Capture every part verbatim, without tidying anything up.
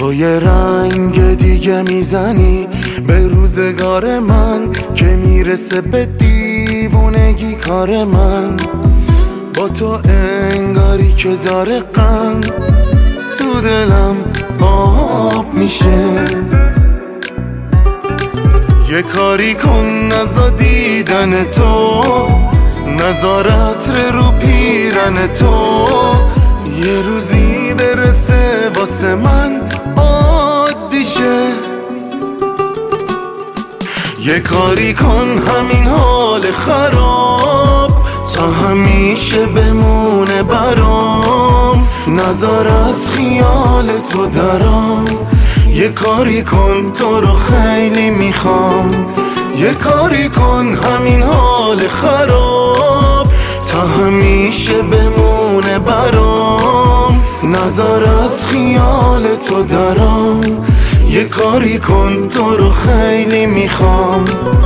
تو یه رنگ دیگه میزنی به روزگار من که میرسه به دیوونگی کار من. با تو انگاری که داره قند تو دلم آب میشه. یه کاری کن نزا دیدن تو، نظارت رو پیرن تو. یه روزی برسه واسه من عادی شه. یه کاری کن همین حال خراب تا همیشه بمونه برام. نظر از خیال تو دارم. یه کاری کن تو رو خیلی میخوام. یه کاری کن همین حال خراب تا همیشه بمونه برام. نظر از خیال تو دارم. یه کاری کن تو رو خیلی میخوام.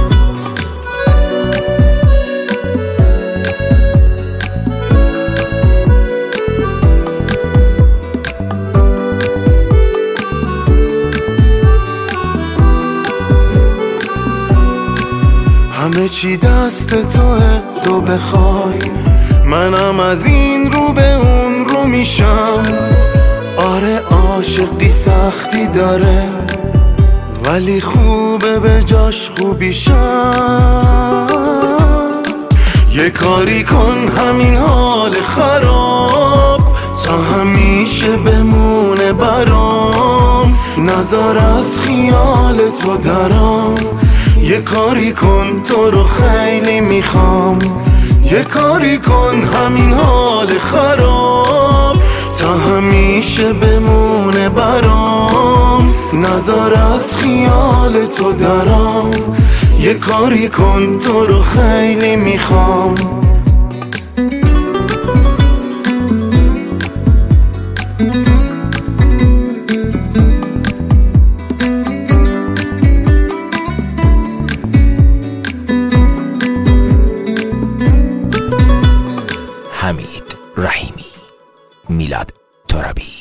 همه چی دست توه، تو بخوای منم از این رو به اون رو میشم. آره عاشقی سختی داره ولی خوبه به جاش خوبیشم. یه کاری کن همین حال خراب تا همیشه بمونه برام. نظر از خیال تو دارم. یه کاری کن تو رو خیلی میخوام. یه کاری کن همین حال خراب تا همیشه بمونه برام. نظر از خیال تو دارم. یه کاری کن تو رو خیلی میخوام. حمید رحیمی، میلاد ترابی.